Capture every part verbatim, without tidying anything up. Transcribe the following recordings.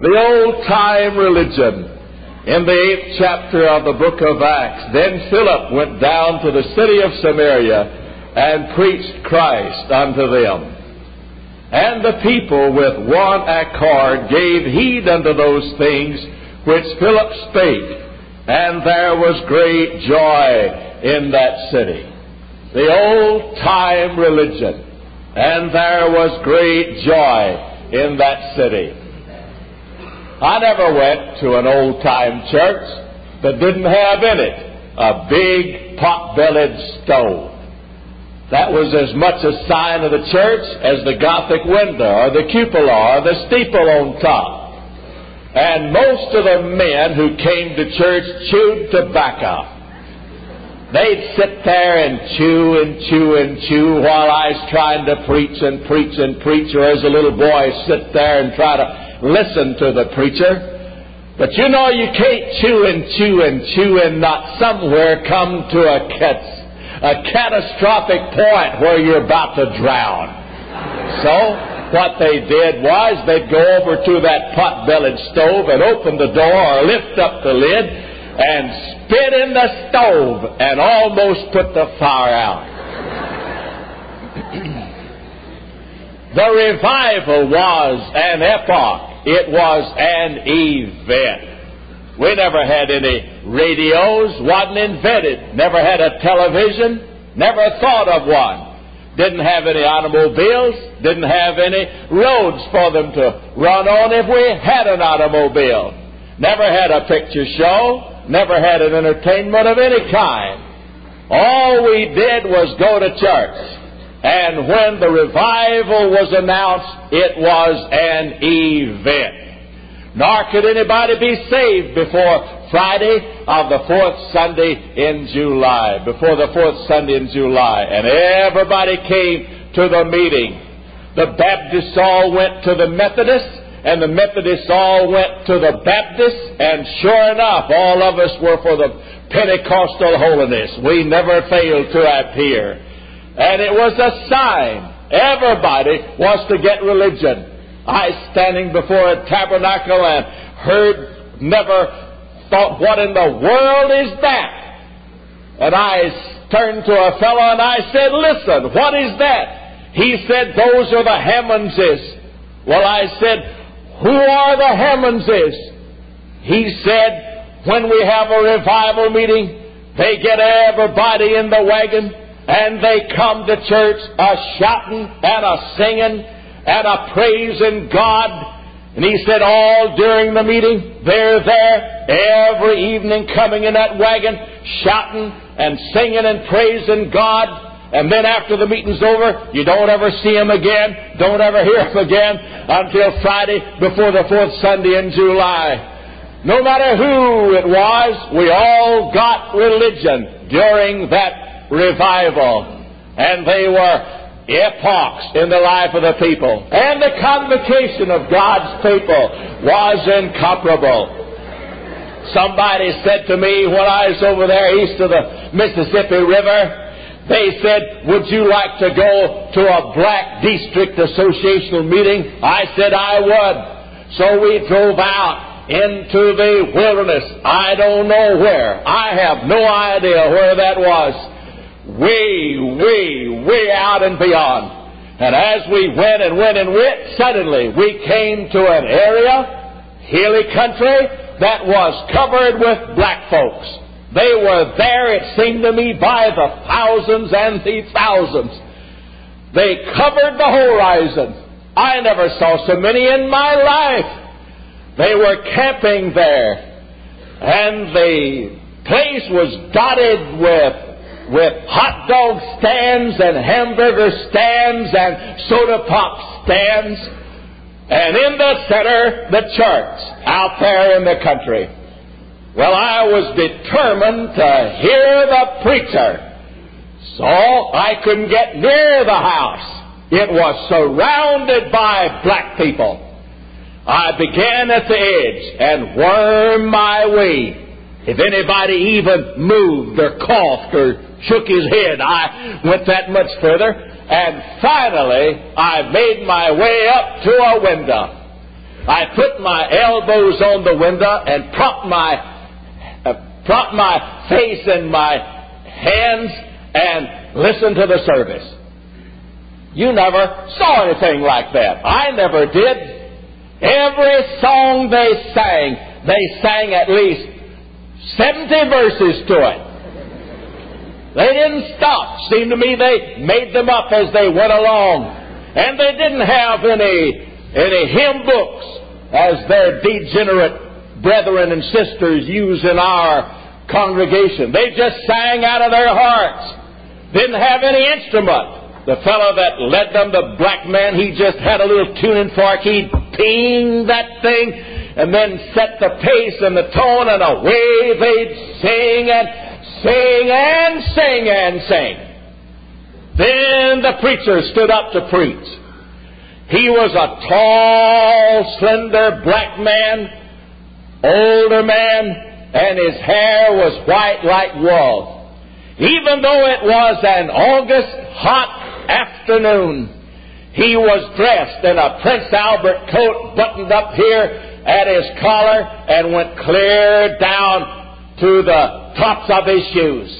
The old-time religion in the eighth chapter of the book of Acts. Then Philip went down to the city of Samaria and preached Christ unto them. And the people with one accord gave heed unto those things which Philip spake, and there was great joy in that city. The old-time religion, and there was great joy in that city. I never went to an old-time church that didn't have in it a big pot-bellied stove. That was as much a sign of the church as the Gothic window or the cupola or the steeple on top. And most of the men who came to church chewed tobacco. They'd sit there and chew and chew and chew while I was trying to preach and preach and preach, or as a little boy sit there and try to listen to the preacher. But you know you can't chew and chew and chew and not somewhere come to a cat. A catastrophic point where you're about to drown. So, what they did was they'd go over to that pot-bellied stove and open the door or lift up the lid and spit in the stove and almost put the fire out. The revival was an epoch. It was an event. We never had any radios, wasn't invented, never had a television, never thought of one. Didn't have any automobiles, didn't have any roads for them to run on if we had an automobile. Never had a picture show, never had an entertainment of any kind. All we did was go to church. And when the revival was announced, it was an event. Nor could anybody be saved before Friday of the fourth Sunday in July. Before the fourth Sunday in July. And everybody came to the meeting. The Baptists all went to the Methodists, and the Methodists all went to the Baptists, and sure enough, all of us were for the Pentecostal holiness. We never failed to appear. And it was a sign. Everybody was to get religion. I, standing before a tabernacle and heard, never thought, what in the world is that? And I turned to a fellow and I said, listen, what is that? He said, those are the Hammondses. Well, I said, who are the Hammondses? He said, when we have a revival meeting, they get everybody in the wagon and they come to church a shouting and a singing and a praising God. And he said all during the meeting, they're there every evening coming in that wagon, shouting and singing and praising God. And then after the meeting's over, you don't ever see them again, don't ever hear them again until Friday before the fourth Sunday in July. No matter who it was, we all got religion during that revival. And they were epochs in the life of the people. And the convocation of God's people was incomparable. Somebody said to me when I was over there east of the Mississippi River, they said, would you like to go to a Black District Association meeting? I said I would. So we drove out into the wilderness. I don't know where. I have no idea where that was. Way, way, way out and beyond. And as we went and went and went, suddenly we came to an area, hilly country, that was covered with black folks. They were there, it seemed to me, by the thousands and the thousands. They covered the horizon. I never saw so many in my life. They were camping there. And the place was dotted with with hot dog stands and hamburger stands and soda pop stands. And in the center, the church out there in the country. Well, I was determined to hear the preacher. So I couldn't get near the house. It was surrounded by black people. I began at the edge and wormed my way. If anybody even moved or coughed or shook his head, I went that much further. And finally, I made my way up to a window. I put my elbows on the window and propped my, uh, propped my face in my hands and listened to the service. You never saw anything like that. I never did. Every song they sang, they sang at least seventy verses to it. They didn't stop. Seemed to me they made them up as they went along. And they didn't have any any hymn books as their degenerate brethren and sisters use in our congregation. They just sang out of their hearts. Didn't have any instrument. The fellow that led them, the black man, he just had a little tuning fork. He'd ping that thing and then set the pace and the tone, and away they'd sing and sing and sing and sing. Then the preacher stood up to preach. He was a tall, slender, black man, older man, and his hair was white like wool. Even though it was an August hot afternoon, he was dressed in a Prince Albert coat buttoned up here at his collar and went clear down to the tops of his shoes.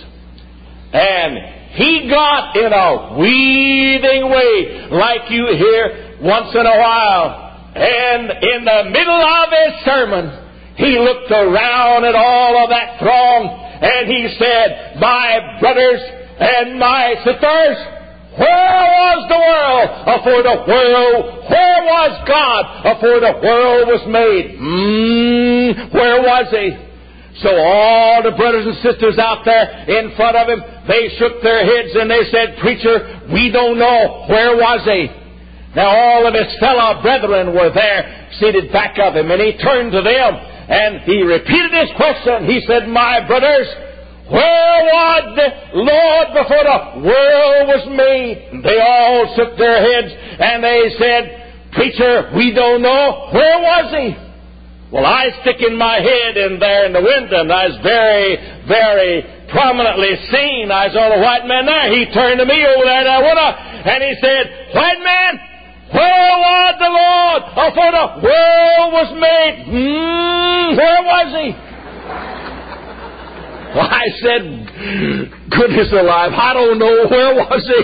And he got in a weaving way like you hear once in a while. And in the middle of his sermon, he looked around at all of that throng and he said, "My brothers and my sisters, where was the world afore the world? Where was God afore the world was made? Mm, where was He?" So all the brothers and sisters out there in front of him, they shook their heads and they said, "Preacher, we don't know. Where was He?" Now all of his fellow brethren were there, seated back of him, and he turned to them and he repeated his question. He said, "My brothers, where was the Lord before the world was made?" And they all shook their heads and they said, "Preacher, we don't know. Where was He?" Well, I stick in my head in there in the window, and I was very, very prominently seen. I was on a white man there. He turned to me over there in that window, and he said, "White man, where was the Lord before the world was made? Hmm, where was He?" Well, I said, "Goodness alive, I don't know. Where was He?"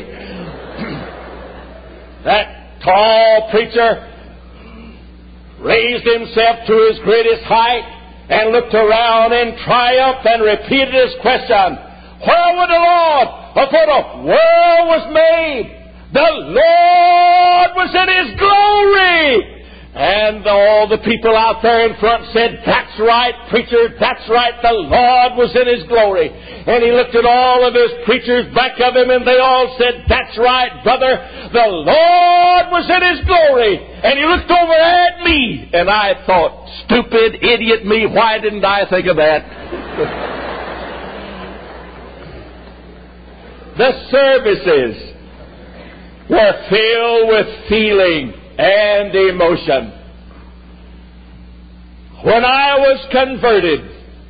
That tall preacher raised himself to his greatest height and looked around in triumph and repeated his question, "Where was the Lord before the world was made?" The Lord was in His glory. And all the people out there in front said, "That's right, preacher, that's right, the Lord was in His glory." And he looked at all of his preachers back of him, and they all said, "That's right, brother, the Lord was in His glory." And he looked over at me, and I thought, stupid, idiot me, why didn't I think of that? The services were filled with feeling and emotion. When I was converted,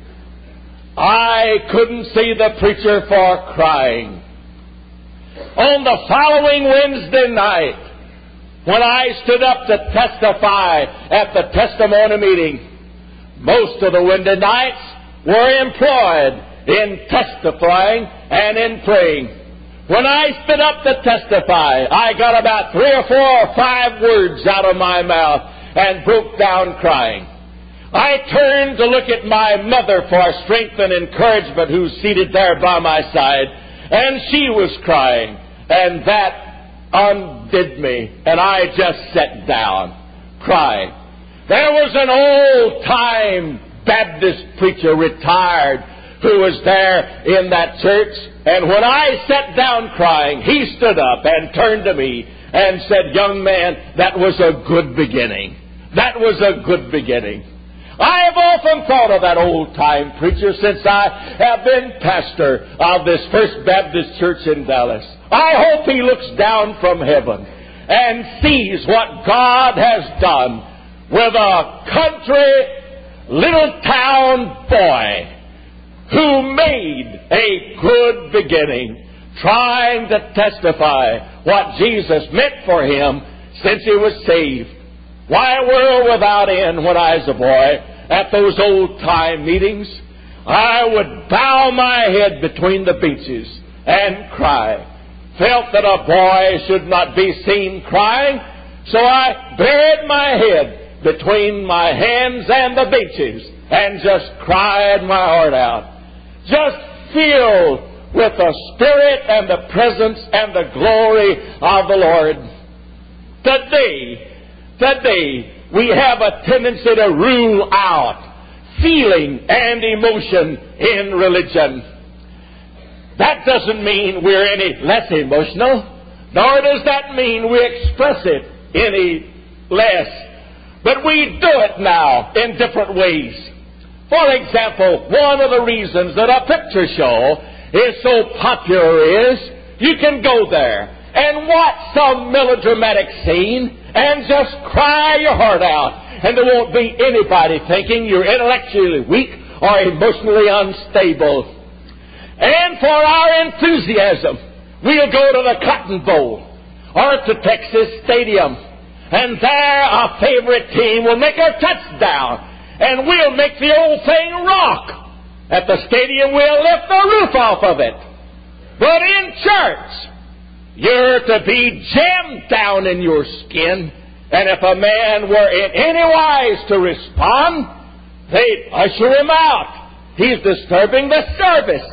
I couldn't see the preacher for crying. On the following Wednesday night, when I stood up to testify at the testimony meeting, most of the Wednesday nights were employed in testifying and in praying. When I stood up to testify, I got about three or four or five words out of my mouth and broke down crying. I turned to look at my mother for strength and encouragement, who's seated there by my side, and she was crying, and that undid me, and I just sat down, crying. There was an old-time Baptist preacher, retired, who was there in that church, and when I sat down crying, he stood up and turned to me and said, "Young man, that was a good beginning. That was a good beginning." I have often thought of that old-time preacher since I have been pastor of this First Baptist Church in Dallas. I hope he looks down from heaven and sees what God has done with a country, little town boy who made a good beginning, trying to testify what Jesus meant for him since he was saved. Why, world without end, when I was a boy, at those old-time meetings, I would bow my head between the benches and cry. Felt that a boy should not be seen crying, so I buried my head between my hands and the benches and just cried my heart out. Just filled with the Spirit and the presence and the glory of the Lord. Today, today, we have a tendency to rule out feeling and emotion in religion. That doesn't mean we're any less emotional, nor does that mean we express it any less. But we do it now in different ways. For example, one of the reasons that a picture show is so popular is you can go there and watch some melodramatic scene and just cry your heart out. And there won't be anybody thinking you're intellectually weak or emotionally unstable. And for our enthusiasm, we'll go to the Cotton Bowl or to Texas Stadium. And there a favorite team will make a touchdown. And we'll make the old thing rock. At the stadium, we'll lift the roof off of it. But in church, you're to be jammed down in your skin. And if a man were in any wise to respond, they'd usher him out. He's disturbing the service.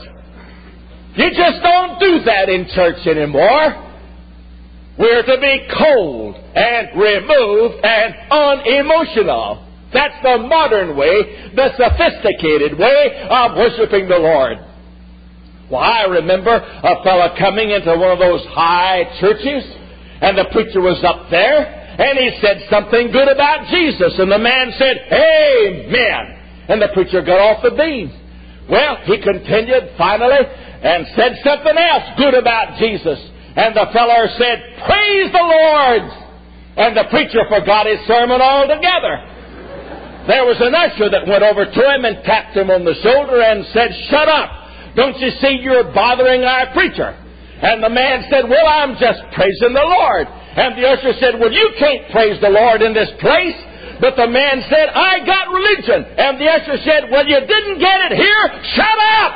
You just don't do that in church anymore. We're to be cold and removed and unemotional. That's the modern way, the sophisticated way of worshiping the Lord. Well, I remember a fellow coming into one of those high churches, and the preacher was up there, and he said something good about Jesus, and the man said, "Amen." And the preacher got off the beam. Well, he continued finally and said something else good about Jesus. And the fellow said, "Praise the Lord." And the preacher forgot his sermon altogether. There was an usher that went over to him and tapped him on the shoulder and said, "Shut up. Don't you see you're bothering our preacher?" And the man said, "Well, I'm just praising the Lord." And the usher said, "Well, you can't praise the Lord in this place." But the man said, "I got religion." And the usher said, "Well, you didn't get it here. Shut up."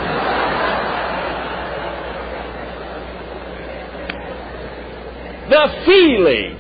The feeling,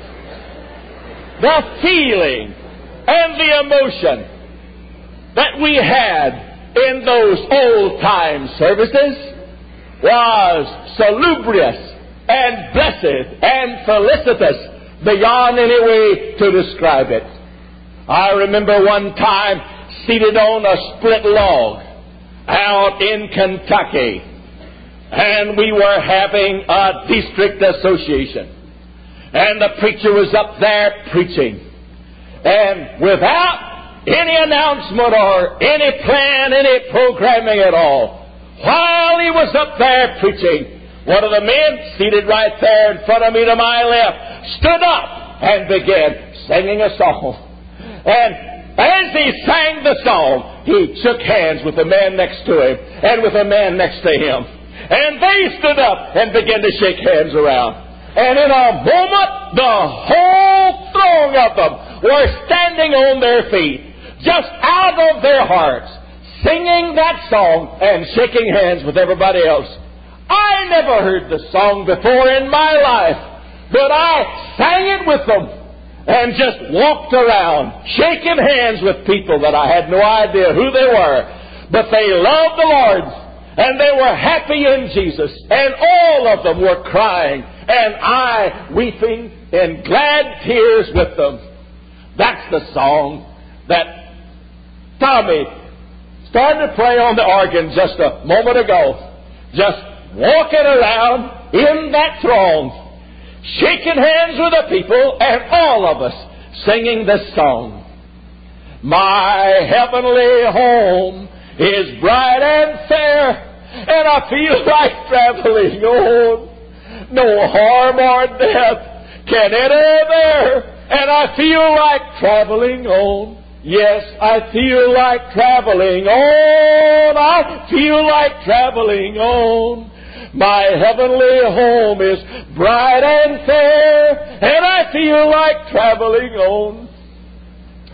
the feeling and the emotion that we had in those old-time services was salubrious and blessed and felicitous beyond any way to describe it. I remember one time seated on a split log out in Kentucky, and we were having a district association. And the preacher was up there preaching. And without any announcement or any plan, any programming at all, while he was up there preaching, one of the men seated right there in front of me to my left stood up and began singing a song. And as he sang the song, he shook hands with the man next to him and with the man next to him. And they stood up and began to shake hands around. And in a moment, the whole throng of them were standing on their feet, just out of their hearts, singing that song and shaking hands with everybody else. I never heard the song before in my life, but I sang it with them and just walked around, shaking hands with people that I had no idea who they were. But they loved the Lord, and they were happy in Jesus, and all of them were crying, and I weeping in glad tears with them. That's the song that Tommy started to play on the organ just a moment ago. Just walking around in that throng, shaking hands with the people, and all of us singing this song. My heavenly home is bright and fair, and I feel like traveling on. No harm or death can enter there, and I feel like traveling on. Yes, I feel like traveling on. I feel like traveling on. My heavenly home is bright and fair, and I feel like traveling on.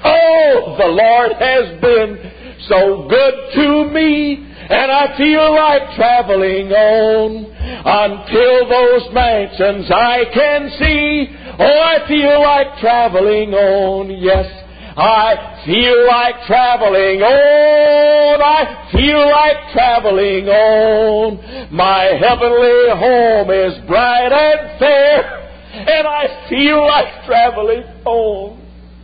Oh, the Lord has been so good to me, and I feel like traveling on until those mansions I can see. Oh, I feel like traveling on, yes, I feel like traveling on, I feel like traveling on. My heavenly home is bright and fair, and I feel like traveling on.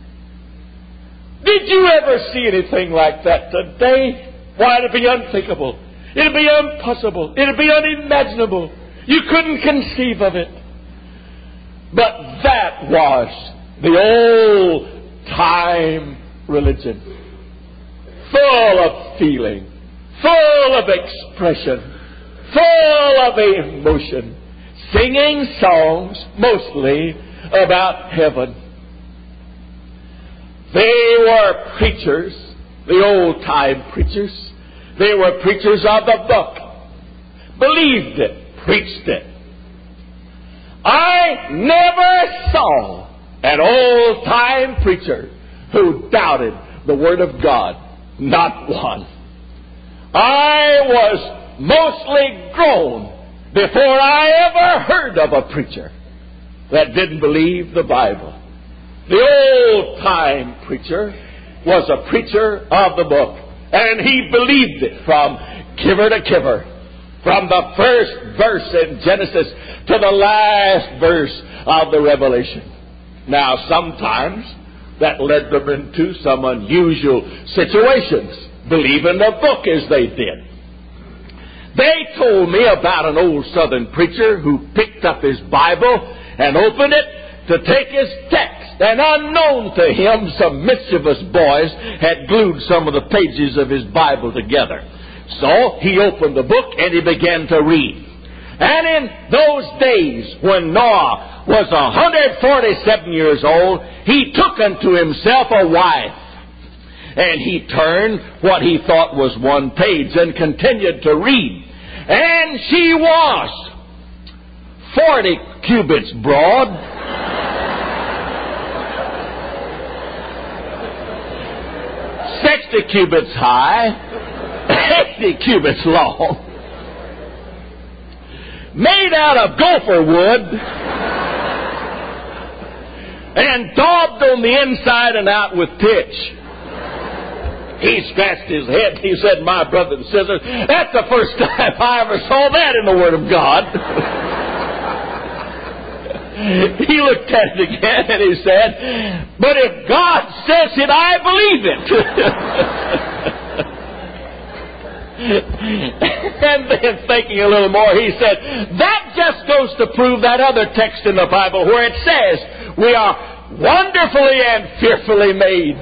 Did you ever see anything like that today? Why, it'd be unthinkable. It'd be impossible. It'd be unimaginable. You couldn't conceive of it. But that was the old-time religion. Full of feeling. Full of expression. Full of emotion. Singing songs mostly about heaven. They were preachers, the old-time preachers. They were preachers of the book. Believed it, preached it. I never saw an old-time preacher who doubted the Word of God. Not one. I was mostly grown before I ever heard of a preacher that didn't believe the Bible. The old-time preacher was a preacher of the book, and he believed it from kiver to kiver, from the first verse in Genesis to the last verse of the Revelation. Now, sometimes that led them into some unusual situations, believing the book as they did. They told me about an old Southern preacher who picked up his Bible and opened it to take his text. And unknown to him, some mischievous boys had glued some of the pages of his Bible together. So he opened the book and he began to read. And in those days when Noah was one hundred forty-seven years old, he took unto himself a wife. And he turned what he thought was one page and continued to read. And she was forty cubits broad, sixty cubits high, eighty cubits long, made out of gopher wood, and daubed on the inside and out with pitch. He scratched his head and he said, "My brother and sister, that's the first time I ever saw that in the Word of God." He looked at it again and he said, "But if God says it, I believe it." And then thinking a little more, he said, "That just goes to prove that other text in the Bible where it says we are wonderfully and fearfully made."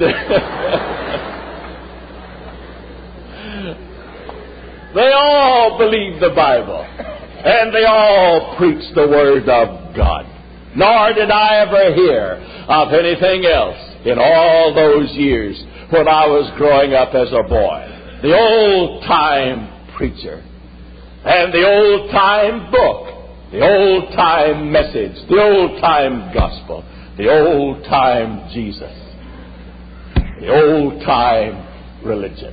They all believed the Bible, and they all preached the Word of God. Nor did I ever hear of anything else in all those years when I was growing up as a boy. The old-time preacher, and the old-time book, the old-time message, the old-time gospel, the old-time Jesus, the old-time religion.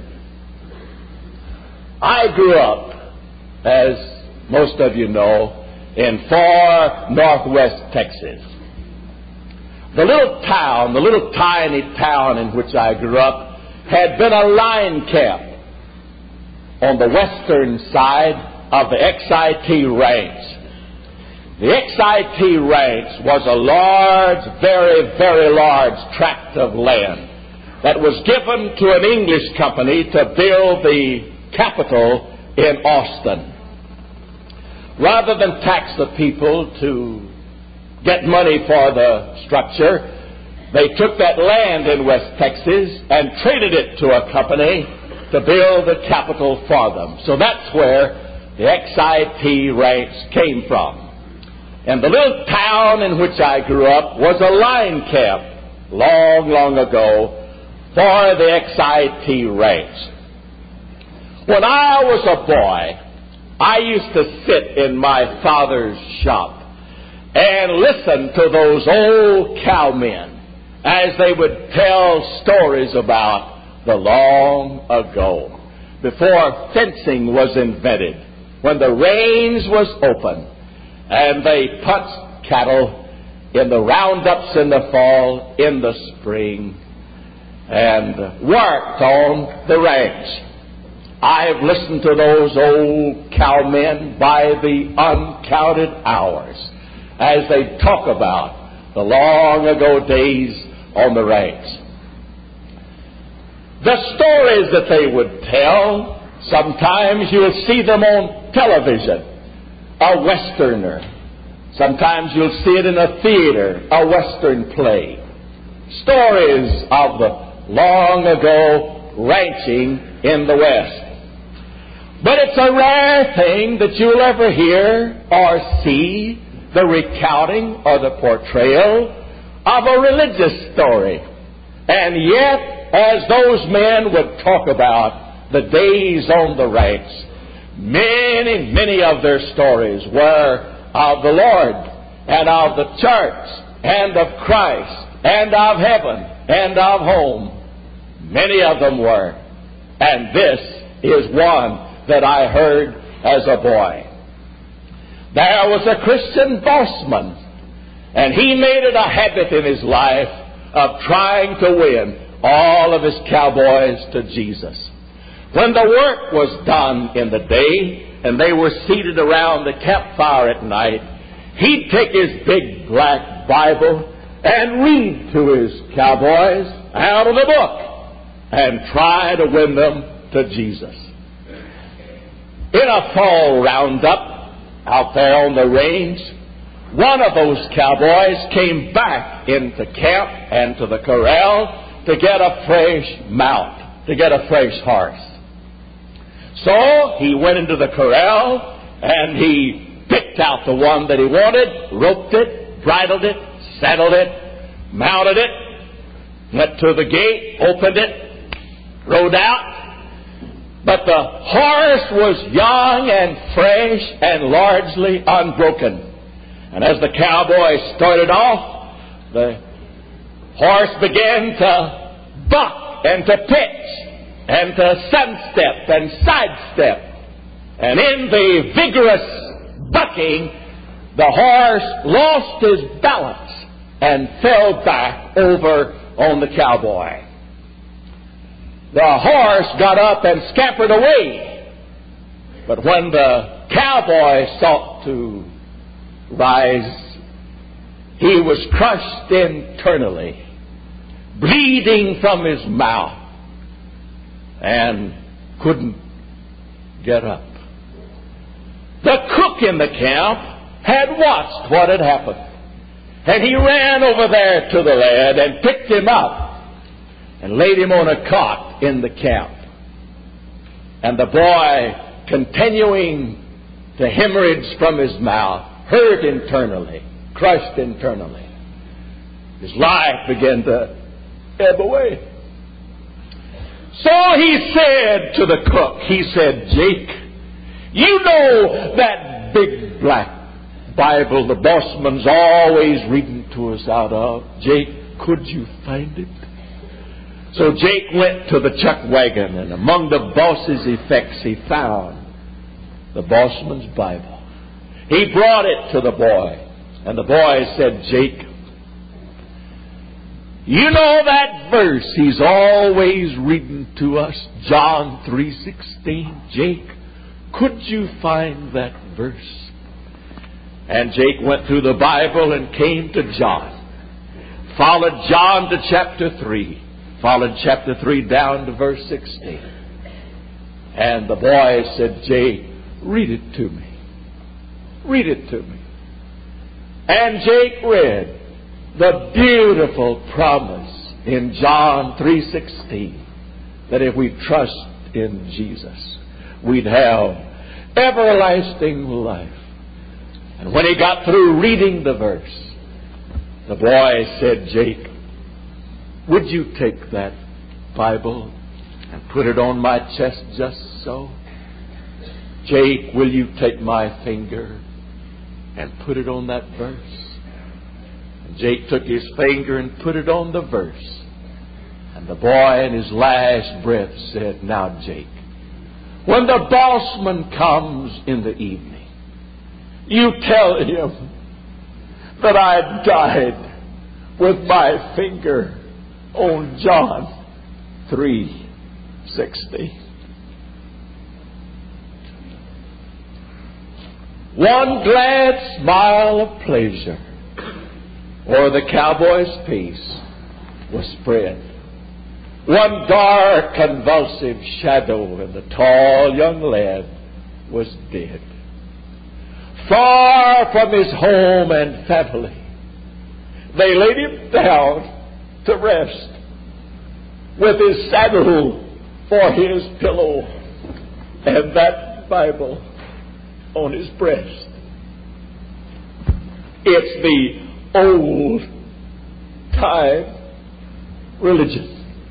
I grew up, as most of you know, in far northwest Texas. The little town, the little tiny town in which I grew up, had been a line camp on the western side of the X I T Ranch. The X I T Ranch was a large, very, very large tract of land that was given to an English company to build the Capitol in Austin. Rather than tax the people to get money for the structure, they took that land in West Texas and traded it to a company to build the Capitol for them. So that's where the X I T Ranch came from. And the little town in which I grew up was a line camp long, long ago for the X I T Ranch. When I was a boy, I used to sit in my father's shop and listen to those old cowmen as they would tell stories about the long ago, before fencing was invented, when the range was open, and they punched cattle in the roundups in the fall, in the spring, and worked on the ranch. I've listened to those old cowmen by the uncounted hours as they talk about the long ago days on the ranch. The stories that they would tell, sometimes you'll see them on television, a westerner. Sometimes you'll see it in a theater, a western play. Stories of the long ago ranching in the West. But it's a rare thing that you'll ever hear or see the recounting or the portrayal of a religious story. And yet, as those men would talk about the days on the ranch, many, many of their stories were of the Lord and of the church and of Christ and of heaven and of home. Many of them were. And this is one that I heard as a boy. There was a Christian bossman, and he made it a habit in his life of trying to win all of his cowboys to Jesus. When the work was done in the day, and they were seated around the campfire at night, he'd take his big black Bible and read to his cowboys out of the book and try to win them to Jesus. In a fall roundup out there on the range, one of those cowboys came back into camp and to the corral to get a fresh mount, to get a fresh horse. So he went into the corral and he picked out the one that he wanted, roped it, bridled it, saddled it, mounted it, went to the gate, opened it, rode out. But the horse was young and fresh and largely unbroken. And as the cowboy started off, the horse began to buck and to pitch and to sunstep and sidestep. And in the vigorous bucking, the horse lost his balance and fell back over on the cowboy. The horse got up and scampered away. But when the cowboy sought to rise, he was crushed internally, bleeding from his mouth, and couldn't get up. The cook in the camp had watched what had happened, and he ran over there to the lad and picked him up and laid him on a cot in the camp. And the boy, continuing to hemorrhage from his mouth, hurt internally, crushed internally. His life began to ebb away. So he said to the cook, he said, "Jake, you know that big black Bible the bossman's always reading to us out of. Jake, could you find it?" So Jake went to the chuck wagon, and among the boss's effects he found the bossman's Bible. He brought it to the boy, and the boy said, "Jake, you know that verse he's always reading to us, John three sixteen? Jake, could you find that verse?" And Jake went through the Bible and came to John, followed John to chapter three, followed chapter three down to verse sixteen. And the boy said, "Jake, read it to me. Read it to me." And Jake read the beautiful promise in John three sixteen that if we trust in Jesus, we'd have everlasting life. And when he got through reading the verse, the boy said, "Jake, would you take that Bible and put it on my chest just so? Jake, will you take my finger and put it on that verse?" And Jake took his finger and put it on the verse. And the boy in his last breath said, "Now, Jake, when the bossman comes in the evening, you tell him that I died with my finger on John three sixty. One glad smile of pleasure o'er the cowboy's face was spread. One dark convulsive shadow and the tall young lad was dead. Far from his home and family, they laid him down to rest with his saddle for his pillow and that Bible on his breast. It's the old time religion.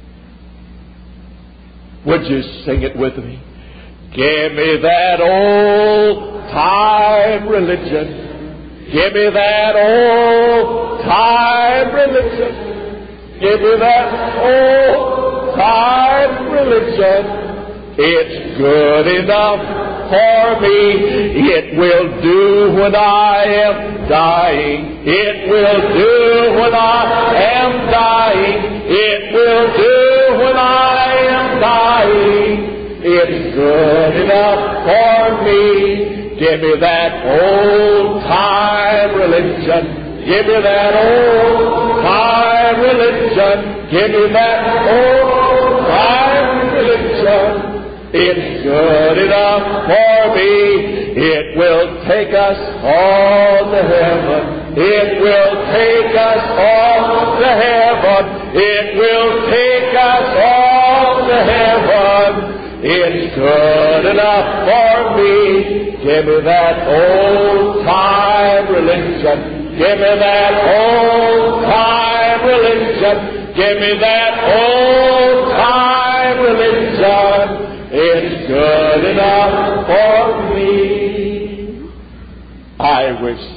Would you sing it with me? Give me that old time religion. Give me that old time religion. Give me that old time religion. It's good enough for me. It will do when I am dying. It will do when I am dying. It will do when I am dying. It's good enough for me. Give me that old time religion. Give me that old time religion. Give me that old time religion. It's good enough for me. It will take us all to heaven. It will take us all to heaven. It will take us all to heaven. It's good enough for me. Give me that old time religion. Give me that old time religion. Give me that old time religion. It's good enough for me. I wish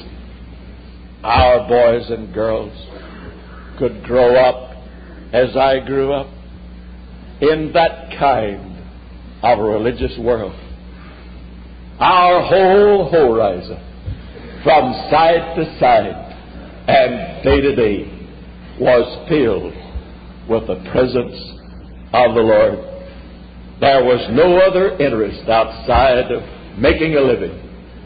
our boys and girls could grow up as I grew up in that kind of a religious world. Our whole horizon, from side to side and day to day, was filled with the presence of the Lord. There was no other interest outside of making a living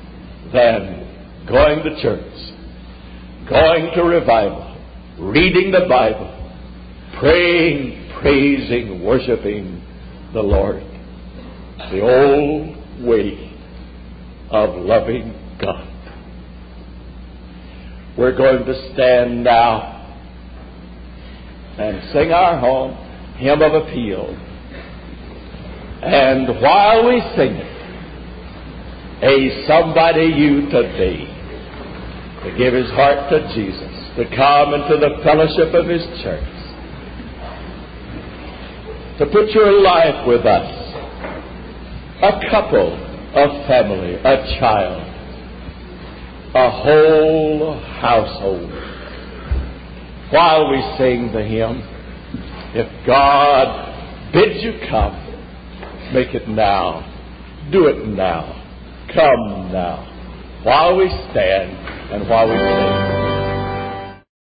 than going to church, going to revival, reading the Bible, praying, praising, worshiping the Lord. The old way of loving God. We're going to stand now and sing our home, Hymn of Appeal. And while we sing it, a somebody you today to give his heart to Jesus, to come into the fellowship of His church, to put your life with us, a couple, a family, a child, a whole household. While we sing the hymn, if God bids you come, make it now. Do it now. Come now. While we stand and while we sing.